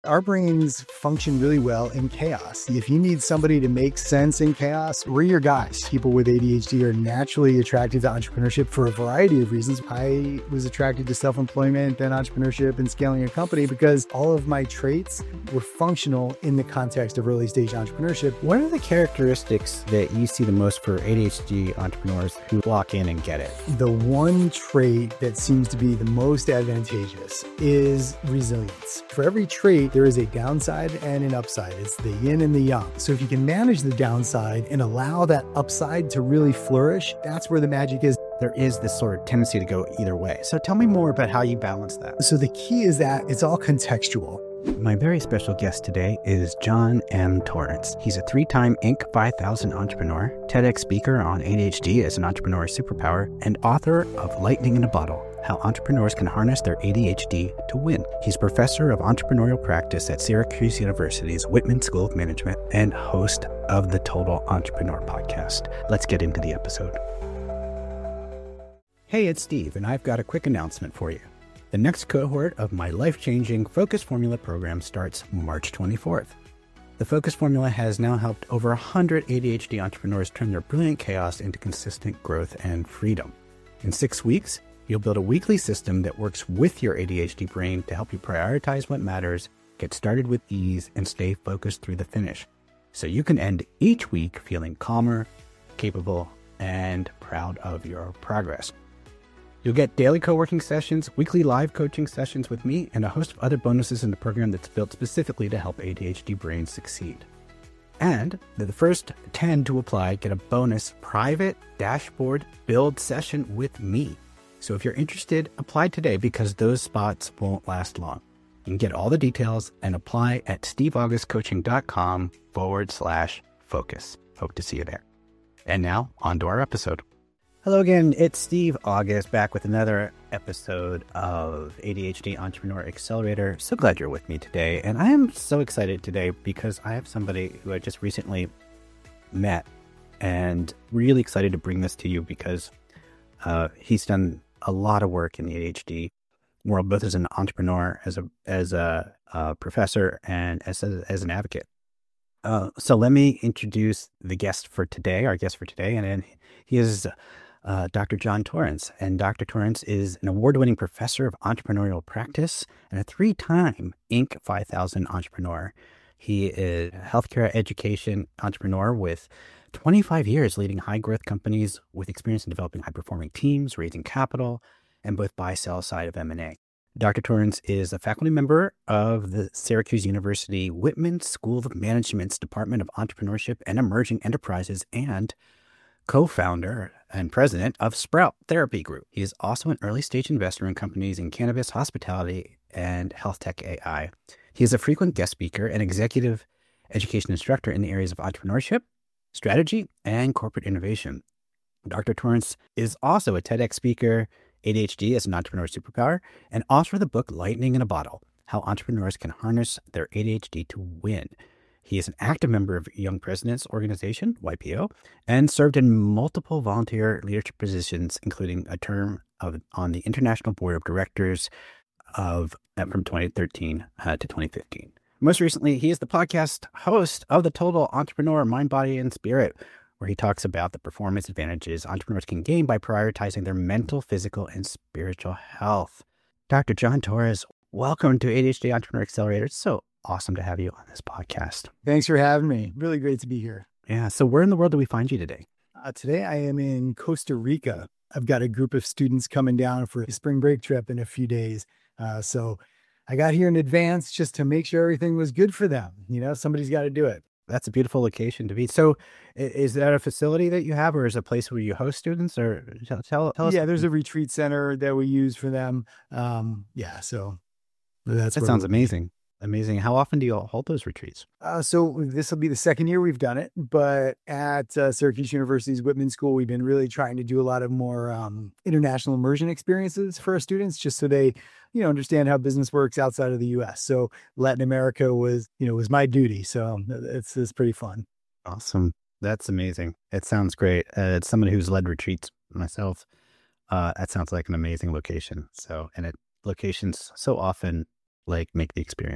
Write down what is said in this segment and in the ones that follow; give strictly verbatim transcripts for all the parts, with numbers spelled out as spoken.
Our brains function really well in chaos. If you need somebody to make sense in chaos, we're your guys. People with A D H D are naturally attracted to entrepreneurship for a variety of reasons. I was attracted to self-employment, then entrepreneurship and scaling a company because all of my traits were functional in the context of early stage entrepreneurship. What are the characteristics that you see the most for A D H D entrepreneurs who walk in and get it? The one trait that seems to be the most advantageous is resilience. For every trait, there is a downside and an upside. It's the yin and the yang. So if you can manage the downside and allow that upside to really flourish, that's where the magic is. There is this sort of tendency to go either way. So tell me more about how you balance that. So the key is that it's all contextual. My very special guest today is John M. Torrence. He's a three-time Inc five thousand entrepreneur, TEDx speaker on A D H D as an entrepreneur superpower, and author of Lightning in a Bottle, How Entrepreneurs Can Harness Their A D H D to Win. He's professor of entrepreneurial practice at Syracuse University's Whitman School of Management and host of the Total Entrepreneur podcast. Let's get into the episode. Hey, it's Steve, and I've got a quick announcement for you. The next cohort of my life-changing Focus Formula program starts March twenty-fourth. The Focus Formula has now helped over one hundred A D H D entrepreneurs turn their brilliant chaos into consistent growth and freedom. In six weeks, you'll build a weekly system that works with your A D H D brain to help you prioritize what matters, get started with ease, and stay focused through the finish, so you can end each week feeling calmer, capable, and proud of your progress. You'll get daily co-working sessions, weekly live coaching sessions with me, and a host of other bonuses in the program that's built specifically to help A D H D brains succeed. And the first ten to apply get a bonus private dashboard build session with me. So if you're interested, apply today because those spots won't last long. You can get all the details and apply at steveaugustcoaching.com forward slash focus. Hope to see you there. And now on to our episode. Hello again, it's Steve August back with another episode of A D H D Entrepreneur Accelerator. So glad you're with me today. And I am so excited today because I have somebody who I just recently met and really excited to bring this to you because uh, he's done a lot of work in the A D H D world, both as an entrepreneur, as a as a, a professor, and as, a, as an advocate. Uh, so let me introduce the guest for today, our guest for today, and then he is Uh, Doctor John Torrence. And Doctor Torrence is an award-winning professor of entrepreneurial practice and a three-time Inc five thousand entrepreneur. He is a healthcare education entrepreneur with twenty-five years leading high-growth companies with experience in developing high-performing teams, raising capital, and both buy-sell side of M and A. Doctor Torrence is a faculty member of the Syracuse University Whitman School of Management's Department of Entrepreneurship and Emerging Enterprises and co-founder and president of Sprout Therapy Group. He is also an early-stage investor in companies in cannabis, hospitality, and health tech A I. He is a frequent guest speaker and executive education instructor in the areas of entrepreneurship, strategy, and corporate innovation. Doctor Torrence is also a TEDx speaker, A D H D as an entrepreneur superpower, and author of the book Lightning in a Bottle, How Entrepreneurs Can Harness Their A D H D to Win. He is an active member of Young Presidents Organization, Y P O, and served in multiple volunteer leadership positions, including a term of, on the International Board of Directors of uh, from twenty thirteen uh, to twenty fifteen. Most recently, he is the podcast host of the Total Entrepreneur Mind, Body, and Spirit, where he talks about the performance advantages entrepreneurs can gain by prioritizing their mental, physical, and spiritual health. Doctor John Torrence, welcome to A D H D Entrepreneur Accelerator. It's so awesome to have you on this podcast. Thanks for having me. Really great to be here. Yeah. So where in the world do we find you today? Uh, today I am in Costa Rica. I've got a group of students coming down for a spring break trip in a few days. Uh, so I got here in advance just to make sure everything was good for them. You know, somebody's got to do it. That's a beautiful location to be. So is that a facility that you have, or is it a place where you host students, or tell, tell, tell us? Yeah, there's a retreat center that we use for them. Um, yeah. So that's, that sounds amazing. Amazing. How often do you hold those retreats? Uh, so this will be the second year we've done it, but at uh, Syracuse University's Whitman School, we've been really trying to do a lot of more um, international immersion experiences for our students, just so they, you know, understand how business works outside of the U S. So Latin America was, you know, was my duty. So it's, it's pretty fun. Awesome. That's amazing. It sounds great. Uh, it's someone who's led retreats myself. Uh, that sounds like an amazing location. So, and it locations so often like make the experience.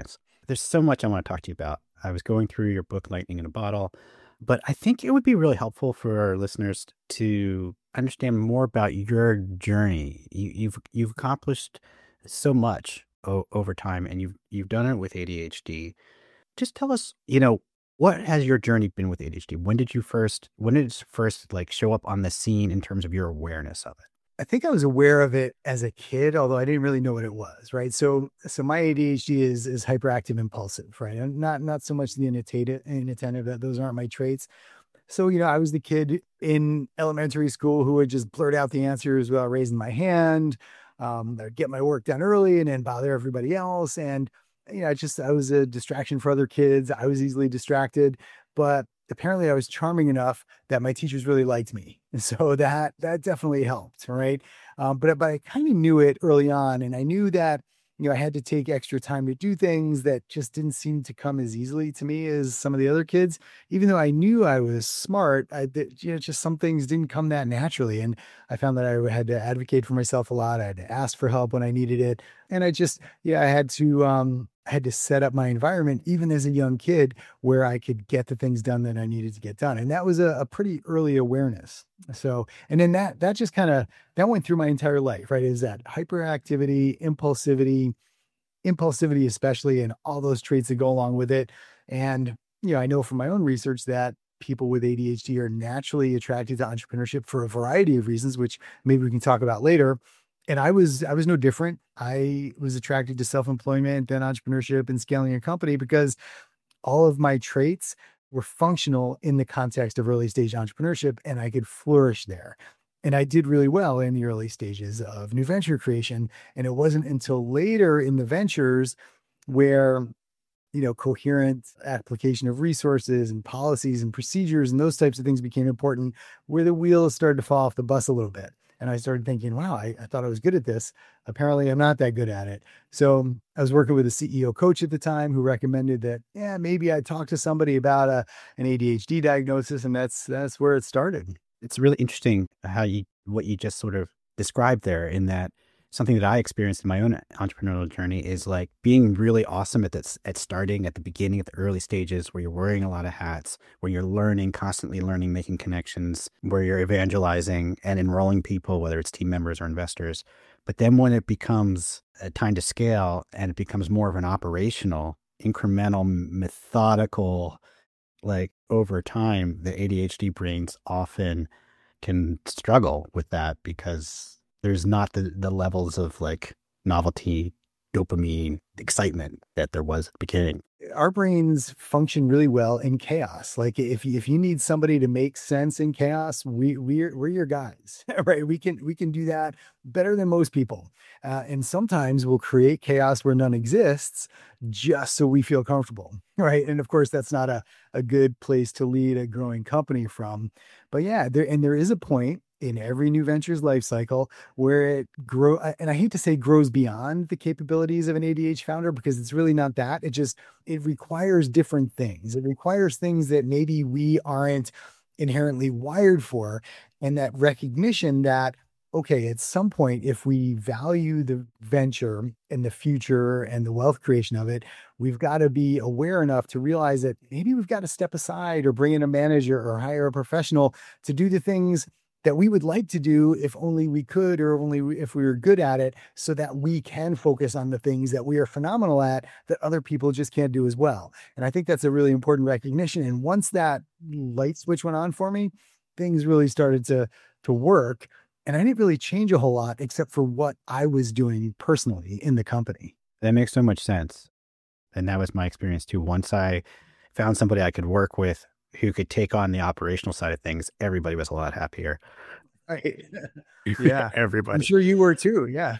There's so much I want to talk to you about. I was going through your book, Lightning in a Bottle, but I think it would be really helpful for our listeners to understand more about your journey. You, you've you've accomplished so much o- over time, and you've you've done it with A D H D. Just tell us, you know, what has your journey been with A D H D? When did you first, when did it first like show up on the scene in terms of your awareness of it? I think I was aware of it as a kid, although I didn't really know what it was, right? So, so my A D H D is is hyperactive impulsive, right? And not not so much the inattentive, inattentive. That those aren't my traits. So, you know, I was the kid in elementary school who would just blurt out the answers without raising my hand. Um, I'd get my work done early and then bother everybody else. And, you know, I just, I was a distraction for other kids. I was easily distracted, but apparently I was charming enough that my teachers really liked me. And so that, that definitely helped. Right. Um, but, but I kind of knew it early on, and I knew that, you know, I had to take extra time to do things that just didn't seem to come as easily to me as some of the other kids. Even though I knew I was smart, I, you know, just some things didn't come that naturally. And I found that I had to advocate for myself a lot. I had to ask for help when I needed it. And I just, yeah, I had to, um, I had to set up my environment, even as a young kid, where I could get the things done that I needed to get done. And that was a, a pretty early awareness. So, and then that, that just kind of, that went through my entire life, right? Is that hyperactivity, impulsivity, impulsivity, especially, and all those traits that go along with it. And, you know, I know from my own research that people with A D H D are naturally attracted to entrepreneurship for a variety of reasons, which maybe we can talk about later. And I was, I was no different. I was attracted to self-employment, then entrepreneurship and scaling a company because all of my traits were functional in the context of early stage entrepreneurship, and I could flourish there. And I did really well in the early stages of new venture creation. And it wasn't until later in the ventures where, you know, coherent application of resources and policies and procedures and those types of things became important, where the wheels started to fall off the bus a little bit. And I started thinking, wow, I, I thought I was good at this. Apparently I'm not that good at it. So I was working with a C E O coach at the time who recommended that, yeah, maybe I talk to somebody about a, an A D H D diagnosis. And that's, that's where it started. It's really interesting how you, what you just sort of described there, in that something that I experienced in my own entrepreneurial journey is like being really awesome at this, at starting at the beginning, at the early stages where you're wearing a lot of hats, where you're learning, constantly learning, making connections, where you're evangelizing and enrolling people, whether it's team members or investors. But then when it becomes a time to scale and it becomes more of an operational, incremental, methodical, like over time, the A D H D brains often can struggle with that because there's not the, the levels of like novelty, dopamine, excitement that there was at the beginning. Our brains function really well in chaos. Like if you, if you need somebody to make sense in chaos, we we're we're your guys, right? We can we can do that better than most people. Uh, and sometimes we'll create chaos where none exists just so we feel comfortable, right? And of course, that's not a a good place to lead a growing company from. But yeah, there and there is a point in every new venture's life cycle where it grow, and I hate to say grows beyond the capabilities of an A D H founder, because it's really not that. It just, it requires different things. It requires things that maybe we aren't inherently wired for. And that recognition that, okay, at some point, if we value the venture and the future and the wealth creation of it, we've got to be aware enough to realize that maybe we've got to step aside or bring in a manager or hire a professional to do the things that we would like to do if only we could, or only if we were good at it, so that we can focus on the things that we are phenomenal at that other people just can't do as well. And I think that's a really important recognition. And once that light switch went on for me, things really started to, to work. And I didn't really change a whole lot except for what I was doing personally in the company. That makes so much sense. And that was my experience too. Once I found somebody I could work with who could take on the operational side of things, everybody was a lot happier. Right. Yeah. Everybody. I'm sure you were too. Yeah.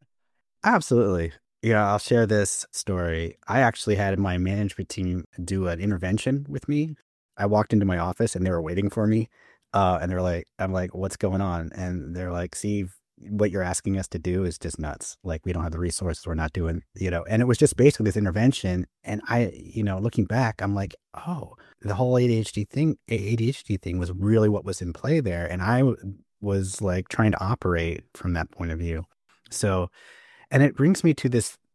Absolutely. Yeah. I'll share this story. I actually had my management team do an intervention with me. I walked into my office and they were waiting for me. Uh, and they're like, I'm like, what's going on? And they're like, Steve, what you're asking us to do is just nuts. Like, we don't have the resources. We're not doing, you know, and it was just basically this intervention. And I, you know, looking back, I'm like, oh, the whole A D H D thing, A D H D thing was really what was in play there. And I w- was like trying to operate from that point of view. So, and it brings me to this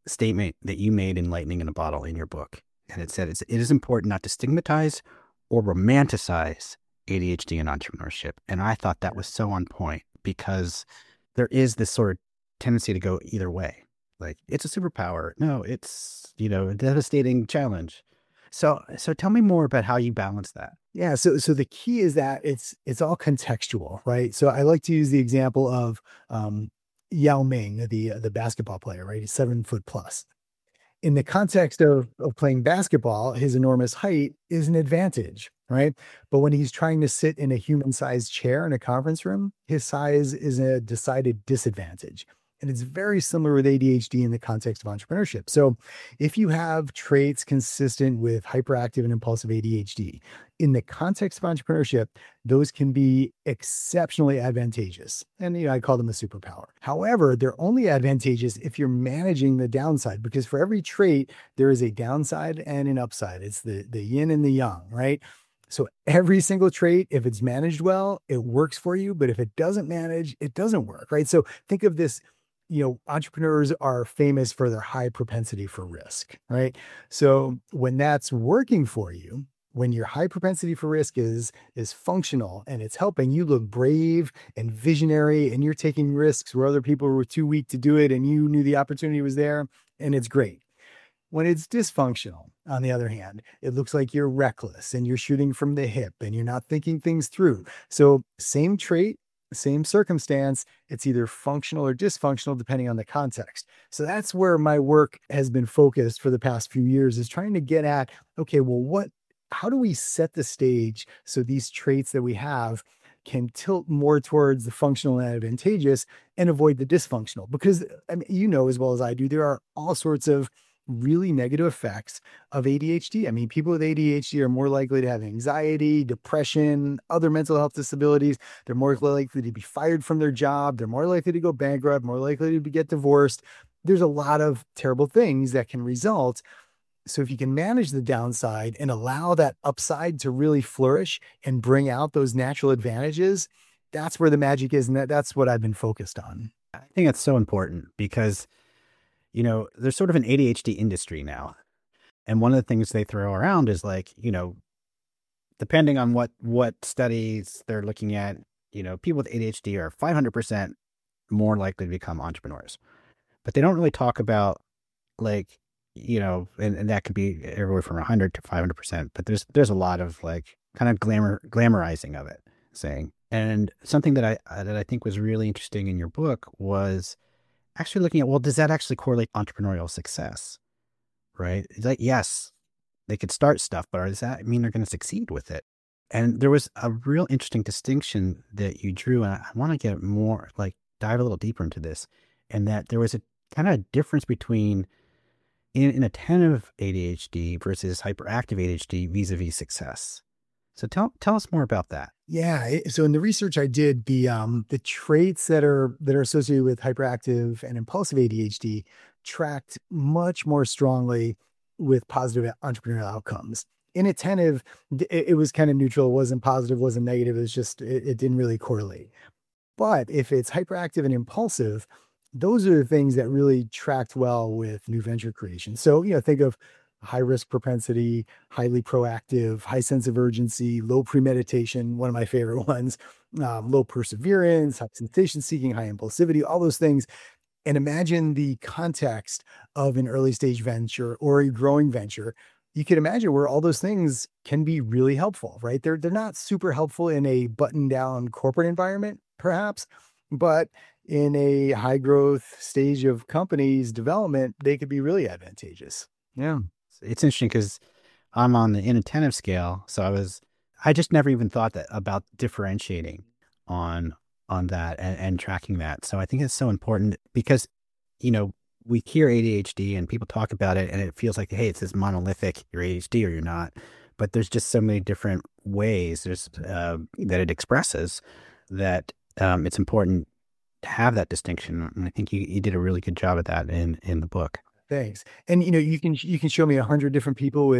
statement that you made in Lightning in a Bottle in your book. And it said, it's, it is important not to stigmatize or romanticize A D H D and entrepreneurship. And I thought that was so on point, because there is this sort of tendency to go either way. Like, it's a superpower. No, it's, you know, a devastating challenge. So, so tell me more about how you balance that. Yeah. So, so the key is that it's, it's all contextual, right? So I like to use the example of, um, Yao Ming, the, the basketball player, right? He's seven foot plus. In the context of, of playing basketball, his enormous height is an advantage, right? But when he's trying to sit in a human-sized chair in a conference room, his size is a decided disadvantage. And it's very similar with A D H D in the context of entrepreneurship. So if you have traits consistent with hyperactive and impulsive A D H D, in the context of entrepreneurship, those can be exceptionally advantageous. And you know, I call them a superpower. However, they're only advantageous if you're managing the downside, because for every trait, there is a downside and an upside. It's the, the yin and the yang, right? So every single trait, if it's managed well, it works for you. But if it doesn't manage, it doesn't work, right? So think of this. You know, entrepreneurs are famous for their high propensity for risk, right? So when that's working for you, when your high propensity for risk is, is functional and it's helping, you look brave and visionary, and you're taking risks where other people were too weak to do it, and you knew the opportunity was there, and it's great. When it's dysfunctional, on the other hand, it looks like you're reckless and you're shooting from the hip and you're not thinking things through. So same trait, same circumstance, it's either functional or dysfunctional depending on the context. So that's where my work has been focused for the past few years, is trying to get at, okay, well, what, how do we set the stage so these traits that we have can tilt more towards the functional and advantageous and avoid the dysfunctional? Because I mean, you know as well as I do, there are all sorts of really negative effects of A D H D. I mean, people with A D H D are more likely to have anxiety, depression, other mental health disabilities. They're more likely to be fired from their job. They're more likely to go bankrupt, more likely to get divorced. There's a lot of terrible things that can result. So if you can manage the downside and allow that upside to really flourish and bring out those natural advantages, that's where the magic is. And that, that's what I've been focused on. I think that's so important, because you know, there's sort of an A D H D industry now. And one of the things they throw around is like, you know, depending on what, what studies they're looking at, you know, people with A D H D are five hundred percent more likely to become entrepreneurs. But they don't really talk about, like, you know, and, and that could be everywhere from one hundred to five hundred percent. But there's, there's a lot of like kind of glamour, glamorizing of it, saying. And something that I, that I think was really interesting in your book was actually looking at, well, does that actually correlate to entrepreneurial success, right? It's like, yes, they could start stuff, but does that mean they're going to succeed with it? And there was a real interesting distinction that you drew, and I, I want to get more, like, dive a little deeper into this, and that there was a kind of difference between in, inattentive A D H D versus hyperactive A D H D vis-a-vis success. So tell tell us more about that. Yeah. So in the research I did, the um the traits that are that are associated with hyperactive and impulsive A D H D tracked much more strongly with positive entrepreneurial outcomes. Inattentive, it, it was kind of neutral. It wasn't positive, wasn't negative. It was just, it, it didn't really correlate. But if it's hyperactive and impulsive, those are the things that really tracked well with new venture creation. So, you know, think of high risk propensity, highly proactive, high sense of urgency, low premeditation, one of my favorite ones, um, low perseverance, high sensation seeking, high impulsivity, all those things. And imagine the context of an early stage venture or a growing venture. You can imagine where all those things can be really helpful, right? They're, they're not super helpful in a buttoned down corporate environment, perhaps, but in a high growth stage of companies development, they could be really advantageous. Yeah. It's interesting because I'm on the inattentive scale. So I was, I just never even thought that about differentiating on, on that and, and tracking that. So I think it's so important because, you know, we hear A D H D and people talk about it and it feels like, hey, it's this monolithic, you're A D H D or you're not, but there's just so many different ways there's uh, that it expresses that um, it's important to have that distinction. And I think you, you did a really good job at that in, in the book. Thanks. And, you know, you can, you can show me a hundred different people with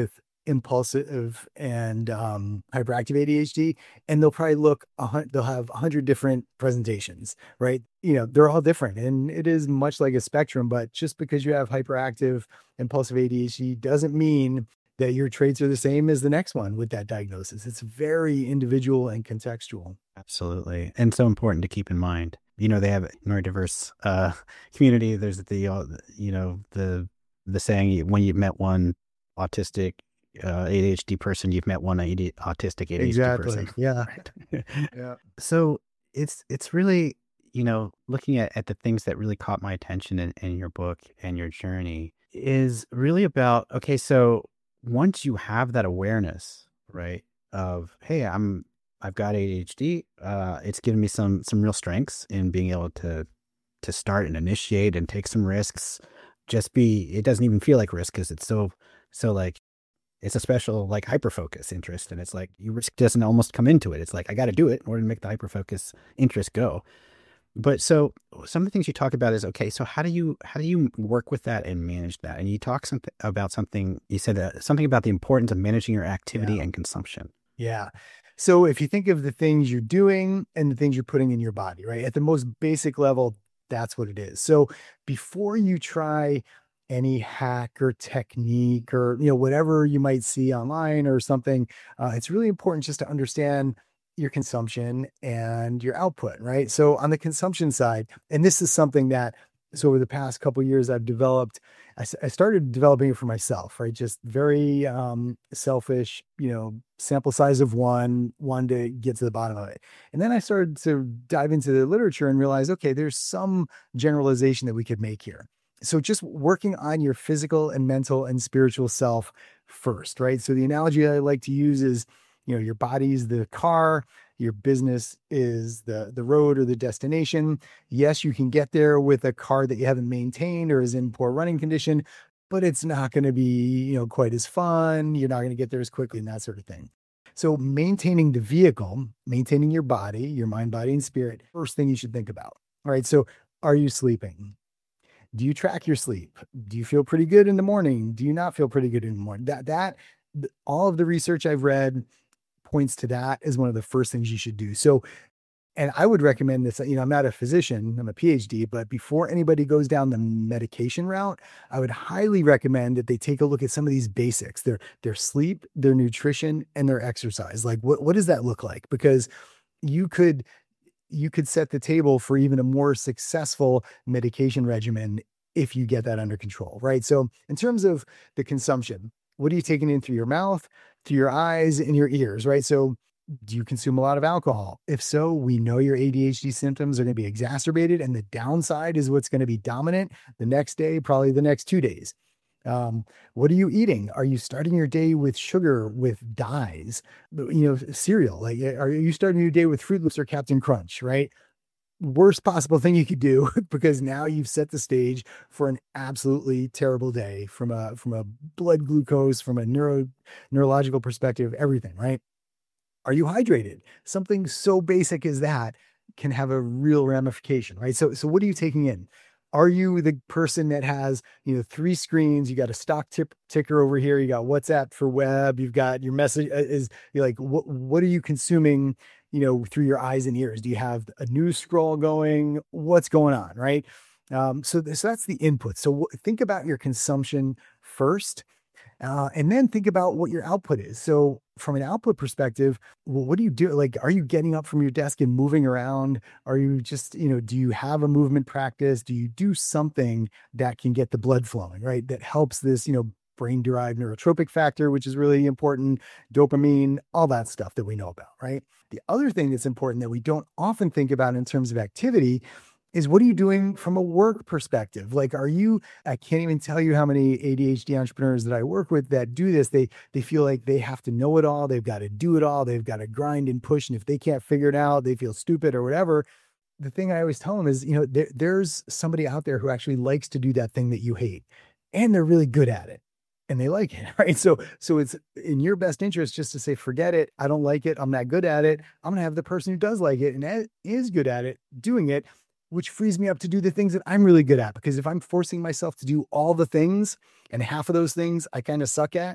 impulsive and um, hyperactive A D H D, and they'll probably look, a hun- they'll have a hundred different presentations, right? You know, they're all different, and it is much like a spectrum, but just because you have hyperactive, impulsive A D H D doesn't mean that your traits are the same as the next one with that diagnosis. It's very individual and contextual. Absolutely. And so important to keep in mind. You know, they have neurodiverse uh, community. There's the, uh, you know, the the saying, when you've met one autistic uh, A D H D person, you've met one A D, autistic A D H D Exactly. person. Yeah. Right. Yeah. So it's it's really, you know, looking at, at the things that really caught my attention in, in your book and your journey is really about, okay, so once you have that awareness, right, of, hey, I'm, I've got A D H D, uh, it's given me some, some real strengths in being able to, to start and initiate and take some risks. Just be, it doesn't even feel like risk because it's so, so like, it's a special like hyperfocus interest. And it's like, you risk doesn't almost come into it. It's like, I got to do it in order to make the hyperfocus interest go. But so some of the things you talk about is, okay, so how do you, how do you work with that and manage that? And you talk something about something, you said uh, something about the importance of managing your activity Yeah. and consumption. Yeah. So if you think of the things you're doing and the things you're putting in your body, right, at the most basic level, that's what it is. So before you try any hack or technique or, you know, whatever you might see online or something, uh, it's really important just to understand your consumption and your output, right? So on the consumption side, and this is something that, so over the past couple of years, I've developed, I, s- I started developing it for myself, right? Just very um, selfish, you know, sample size of one, one to get to the bottom of it. And then I started to dive into the literature and realize, okay, there's some generalization that we could make here. So just working on your physical and mental and spiritual self first, right? So the analogy I like to use is, you know, your body's the car, your business is the the road or the destination. Yes, you can get there with a car that you haven't maintained or is in poor running condition, but it's not going to be, you know, quite as fun. You're not going to get there as quickly and that sort of thing. So maintaining the vehicle, maintaining your body, your mind, body, and spirit, first thing you should think about. All right. So are you sleeping? Do you track your sleep? Do you feel pretty good in the morning? Do you not feel pretty good in the morning? That that th- all of the research I've read points to that as one of the first things you should do. So, and I would recommend this, you know, I'm not a physician, I'm a PhD, but before anybody goes down the medication route, I would highly recommend that they take a look at some of these basics, their, their sleep, their nutrition, and their exercise. Like what, what does that look like? Because you could, you could set the table for even a more successful medication regimen if you get that under control, right? So in terms of the consumption, what are you taking in through your mouth, through your eyes, and your ears, right? So do you consume a lot of alcohol? If so, we know your A D H D symptoms are going to be exacerbated, and the downside is what's going to be dominant the next day, probably the next two days. Um, what are you eating? Are you starting your day with sugar, with dyes, you know, cereal? Like, are you starting your day with Fruit Loops or Captain Crunch, right? Worst possible thing you could do because now you've set the stage for an absolutely terrible day from a from a blood glucose, from a neuro neurological perspective, everything, right? Are you hydrated? Something so basic as that can have a real ramification, right? So, so what are you taking in? Are you the person that has, you know, three screens? You got a stock tip ticker over here. You got WhatsApp for web. You've got your message uh, is you're like, what, what are you consuming, you know, through your eyes and ears? Do you have a news scroll going? What's going on, right? Um, so, th- so that's the input. So w- think about your consumption first. Uh, and then think about what your output is. So, from an output perspective, well, what do you do? Like, are you getting up from your desk and moving around? Are you just, you know, do you have a movement practice? Do you do something that can get the blood flowing, right? That helps this, you know, brain derived neurotropic factor, which is really important, dopamine, all that stuff that we know about, right? The other thing that's important that we don't often think about in terms of activity is what are you doing from a work perspective? Like, are you, I can't even tell you how many A D H D entrepreneurs that I work with that do this. They, they feel like they have to know it all. They've got to do it all. They've got to grind and push. And if they can't figure it out, they feel stupid or whatever. The thing I always tell them is, you know, there, there's somebody out there who actually likes to do that thing that you hate, and they're really good at it. And they like it, right? So, so it's in your best interest just to say, forget it. I don't like it. I'm not good at it. I'm going to have the person who does like it and is good at it doing it, which frees me up to do the things that I'm really good at. Because if I'm forcing myself to do all the things and half of those things I kind of suck at,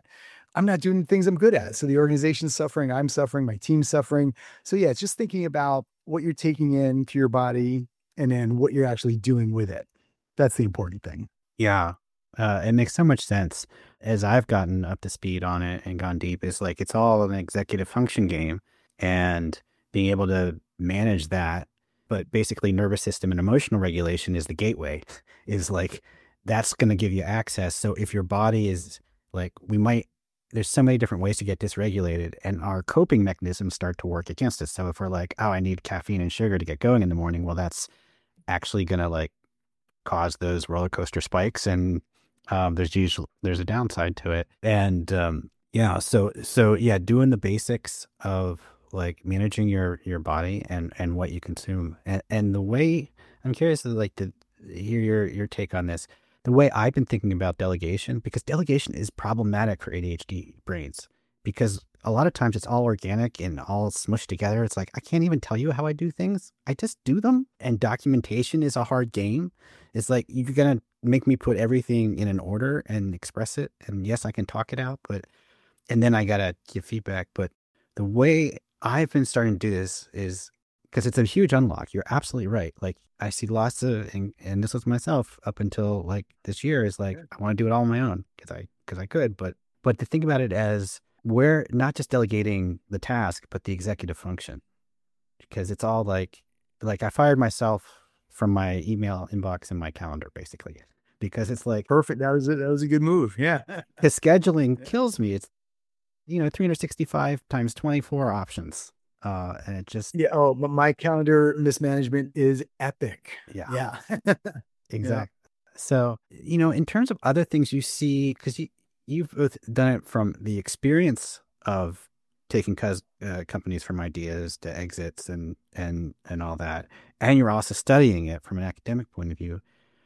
I'm not doing things I'm good at. So the organization's suffering, I'm suffering, my team's suffering. So yeah, it's just thinking about what you're taking into your body and then what you're actually doing with it. That's the important thing. Yeah. Uh, it makes so much sense as I've gotten up to speed on it and gone deep. It's like, it's all an executive function game, and being able to manage that. But basically nervous system and emotional regulation is the gateway, is like, that's going to give you access. So if your body is like, we might, there's so many different ways to get dysregulated, and our coping mechanisms start to work against us. So if we're like, oh, I need caffeine and sugar to get going in the morning, well, that's actually going to like cause those roller coaster spikes. And um, there's usually, there's a downside to it. And um, yeah, so, so yeah, doing the basics of like managing your, your body and, and what you consume. And, and the way, I'm curious to like to hear your, your take on this. The way I've been thinking about delegation, because delegation is problematic for A D H D brains, because a lot of times it's all organic and all smushed together. It's like, I can't even tell you how I do things. I just do them. And documentation is a hard game. It's like, you're going to make me put everything in an order and express it. And yes, I can talk it out, but, and then I got to give feedback. But the way I've been starting to do this is, because it's a huge unlock. You're absolutely right. Like, I see lots of, and, and this was myself up until like this year, is like, I want to do it all on my own because I, because I could, but, but to think about it as where not just delegating the task, but the executive function, because it's all like, like I fired myself from my email inbox and my calendar basically, because it's like, Perfect. That was it. That was a good move. Yeah. because scheduling kills me. It's, you know, three hundred sixty-five times twenty-four options. Uh, and it just, Yeah. Oh, but my calendar mismanagement is epic. yeah, Yeah. exactly. So, you know, in terms of other things you see, because you, you've both done it from the experience of taking cos, uh, companies from ideas to exits and, and, and all that, and you're also studying it from an academic point of view.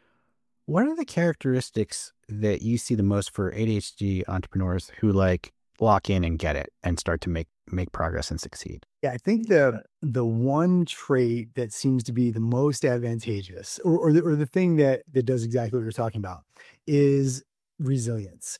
What are the characteristics that you see the most for A D H D entrepreneurs who like lock in and get it and start to make, make progress and succeed? Yeah, I think the the one trait that seems to be the most advantageous, or or the, or the thing that that does exactly what you're talking about, is resilience.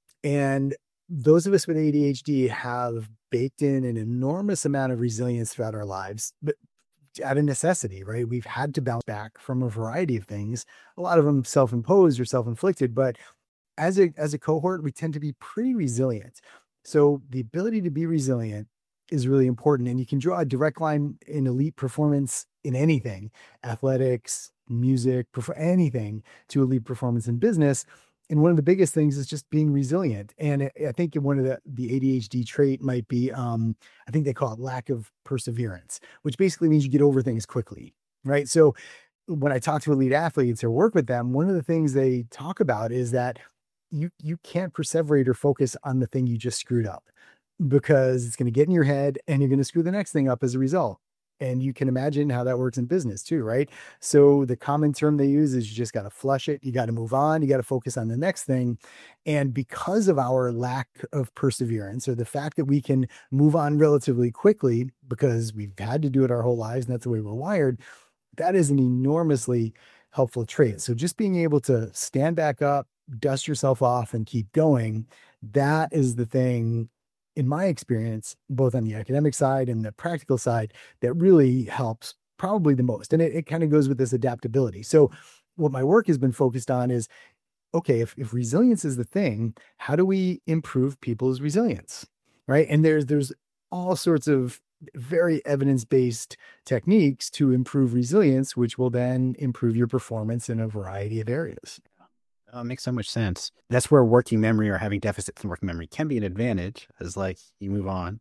And those of us with A D H D have baked in an enormous amount of resilience throughout our lives, but out of necessity, right? We've had to bounce back from a variety of things, a lot of them self-imposed or self-inflicted, but as a as a cohort, we tend to be pretty resilient. So the ability to be resilient is really important. And you can draw a direct line in elite performance in anything, athletics, music, anything, to elite performance in business. And one of the biggest things is just being resilient. And I think one of the, the A D H D trait might be, um, I think they call it lack of perseverance, which basically means you get over things quickly, right? So when I talk to elite athletes or work with them, one of the things they talk about is that you, you can't perseverate or focus on the thing you just screwed up, because it's going to get in your head and you're going to screw the next thing up as a result. And you can imagine how that works in business too, right? So the common term they use is you just got to flush it. You got to move on. You got to focus on the next thing. And because of our lack of perseverance, or the fact that we can move on relatively quickly because we've had to do it our whole lives and that's the way we're wired, that is an enormously helpful trait. So just being able to stand back up, dust yourself off and keep going, that is the thing, in my experience, both on the academic side and the practical side, that really helps probably the most. And it, it kind of goes with this adaptability. So what my work has been focused on is, okay, if, if resilience is the thing, how do we improve people's resilience, right? And there's, there's all sorts of very evidence-based techniques to improve resilience, which will then improve your performance in a variety of areas. Oh, it makes so much sense. That's where working memory or having deficits in working memory can be an advantage, as like you move on.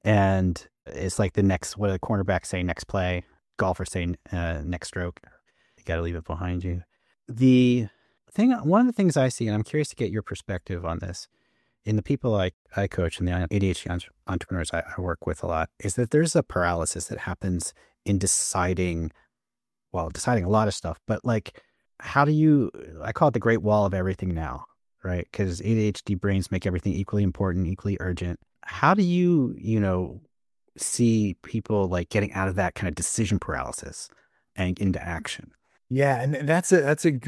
And it's like the next, what do the cornerbacks say, next play, golfers say uh, next stroke. You got to leave it behind you. The thing, one of the things I see, and I'm curious to get your perspective on this, in the people I, I coach and the A D H D entrepreneurs I, I work with a lot, is that there's a paralysis that happens in deciding, well, deciding a lot of stuff, but like, how do you, I call it the great wall of everything now, right? Because A D H D brains make everything equally important, equally urgent. How do you, you know, see people like getting out of that kind of decision paralysis and into action? Yeah. And that's a, that's a good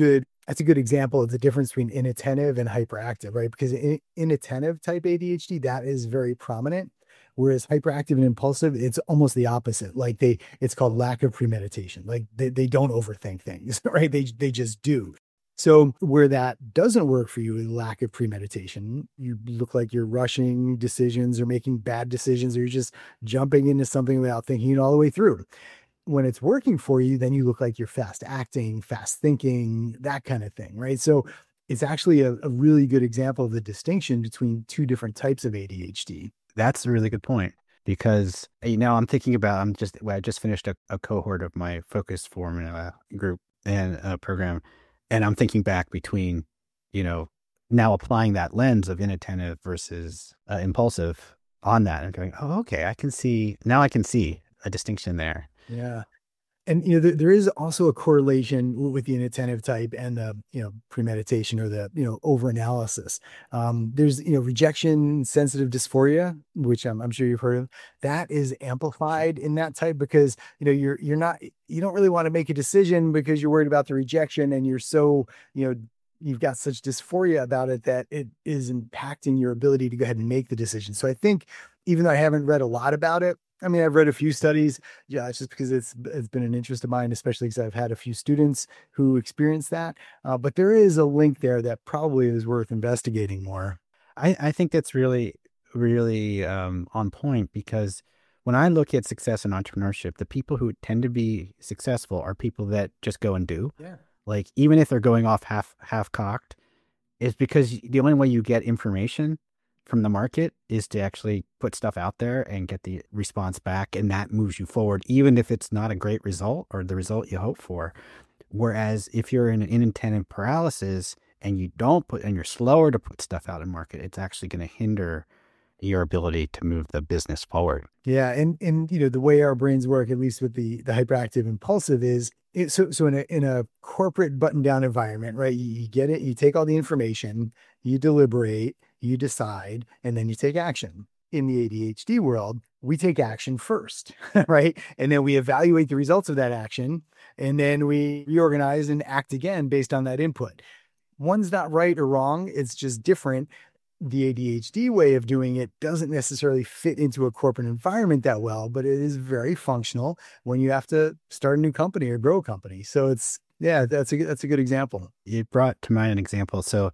that's a good example of the difference between inattentive and hyperactive, right? Because in, inattentive type A D H D, that is very prominent. Whereas hyperactive and impulsive, it's almost the opposite. Like they, it's called lack of premeditation. Like they, they don't overthink things, right? They, they just do. So where that doesn't work for you, lack of premeditation, you look like you're rushing decisions or making bad decisions, or you're just jumping into something without thinking it all the way through. When it's working for you, then you look like you're fast acting, fast thinking, that kind of thing, right? So it's actually a, a really good example of the distinction between two different types of A D H D. That's a really good point, because you know, I'm thinking about, I'm just, well, I just finished a, a cohort of my focus formula group and uh, program. And I'm thinking back between, you know, now applying that lens of inattentive versus uh, impulsive on that and going, oh, okay, I can see, now I can see a distinction there. Yeah. And, you know, there, there is also a correlation with the inattentive type and the, you know, premeditation or the, you know, overanalysis. Um, there's, you know, rejection sensitive dysphoria, which I'm, I'm sure you've heard of. That is amplified in that type because, you know, you're, you're not, you don't really want to make a decision because you're worried about the rejection and you're so, you know, you've got such dysphoria about it that it is impacting your ability to go ahead and make the decision. So I think even though I haven't read a lot about it, I mean, I've read a few studies. Yeah, it's just because it's it's been an interest of mine, especially because I've had a few students who experienced that. Uh, but there is a link there that probably is worth investigating more. I, I think that's really, really um, on point, because when I look at success in entrepreneurship, the people who tend to be successful are people that just go and do. Yeah. Like, even if they're going off half half cocked, it's because the only way you get information from the market is to actually put stuff out there and get the response back. And that moves you forward, even if it's not a great result or the result you hope for. Whereas if you're in an inattentive paralysis and you don't put, and you're slower to put stuff out in market, it's actually going to hinder your ability to move the business forward. Yeah. And, and, you know, the way our brains work, at least with the, the hyperactive impulsive is it, so, so in a, in a corporate button down environment, right? You, you get it, you take all the information, you deliberate, you decide, and then you take action. In the A D H D world, we take action first, right? And then we evaluate the results of that action, and then we reorganize and act again based on that input. One's not right or wrong. It's just different. The A D H D way of doing it doesn't necessarily fit into a corporate environment that well, but it is very functional when you have to start a new company or grow a company. So it's, yeah, that's a, that's a good example. You brought to mind an example. So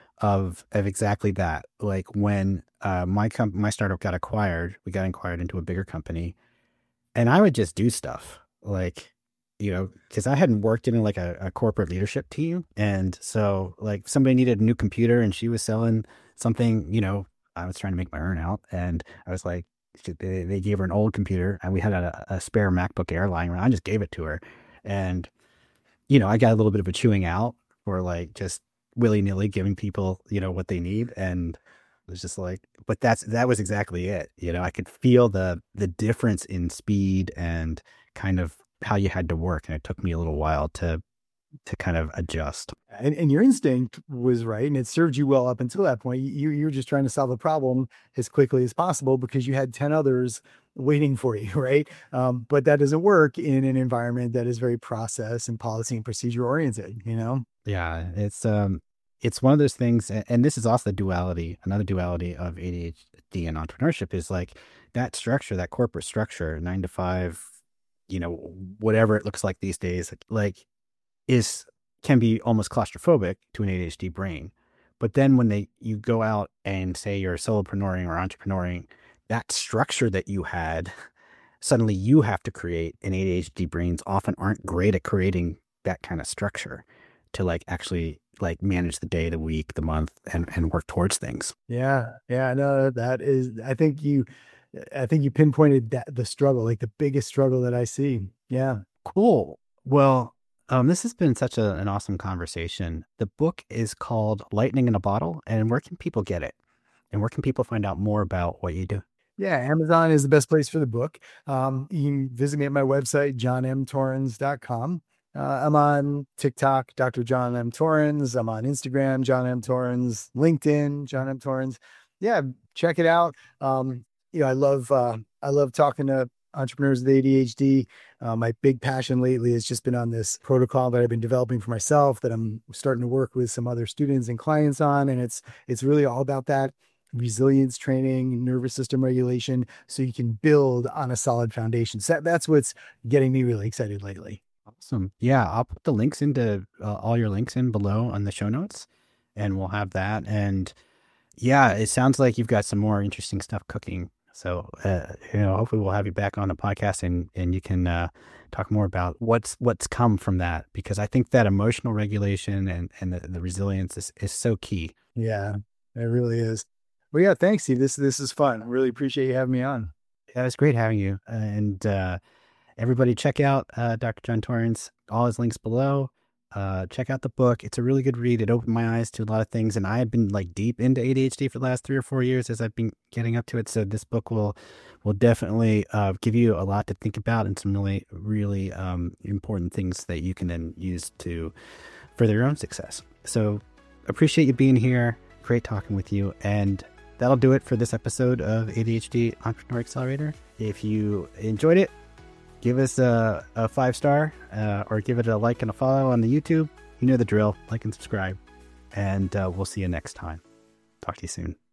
of, of exactly that. Like when uh, my com- my startup got acquired, we got acquired into a bigger company, and I would just do stuff like, you know, because I hadn't worked in like a, a corporate leadership team. And so like somebody needed a new computer and she was selling something, you know, I was trying to make my earn out, and I was like, they, they gave her an old computer and we had a, a spare MacBook Air lying around. I just gave it to her. And, you know, I got a little bit of a chewing out for like just willy-nilly giving people, you know, what they need. And it was just like, but that's, that was exactly it. You know, I could feel the, the difference in speed and kind of how you had to work. And it took me a little while to, to kind of adjust. And, and your instinct was right. And it served you well up until that point. You, you were just trying to solve a problem as quickly as possible because you had ten others waiting for you. Right. Um, but that doesn't work in an environment that is very process and policy and procedure oriented, you know? Yeah. It's, um, it's one of those things. And this is also the duality, another duality of A D H D and entrepreneurship is like that structure, that corporate structure, nine to five, you know, whatever it looks like these days, like is, can be almost claustrophobic to an A D H D brain. But then when they, you go out and say you're solopreneuring or entrepreneuring, that structure that you had, suddenly you have to create, and A D H D brains often aren't great at creating that kind of structure to like actually like manage the day, the week, the month, and, and work towards things. Yeah. Yeah. No, that is, I think you, I think you pinpointed that the struggle, like the biggest struggle that I see. Yeah. Cool. Well, um, this has been such a, an awesome conversation. The book is called Lightning in a Bottle. And where can people get it? And where can people find out more about what you do? Yeah, Amazon is the best place for the book. Um, you can visit me at my website, john m torrens dot com. Uh, I'm on TikTok, Doctor John M. Torrens. I'm on Instagram, John M. Torrens, LinkedIn, John M. Torrens. Yeah, check it out. Um, you know, I love, uh, I love talking to entrepreneurs with A D H D. Uh, my big passion lately has just been on this protocol that I've been developing for myself that I'm starting to work with some other students and clients on. And it's, it's really all about that resilience training, nervous system regulation, so you can build on a solid foundation. So that, that's what's getting me really excited lately. Awesome. Yeah, I'll put the links into uh, all your links in below on the show notes, and we'll have that. And yeah, it sounds like you've got some more interesting stuff cooking. So, uh, you know, hopefully we'll have you back on the podcast and, and you can uh, talk more about what's what's come from that, because I think that emotional regulation and, and the, the resilience is, is so key. Yeah, it really is. Well, yeah, thanks, Steve. This, this is fun. I really appreciate you having me on. Yeah, it was great having you. And uh, everybody check out uh, Doctor John Torrance, all his links below. Uh, check out the book. It's a really good read. It opened my eyes to a lot of things. And I had been like deep into A D H D for the last three or four years as I've been getting up to it. So this book will, will definitely uh, give you a lot to think about and some really, really um, important things that you can then use to further your own success. So appreciate you being here. Great talking with you. And that'll do it for this episode of A D H D Entrepreneur Accelerator. If you enjoyed it, give us a, a five star uh, or give it a like and a follow on the YouTube. You know the drill. Like and subscribe. And uh, we'll see you next time. Talk to you soon.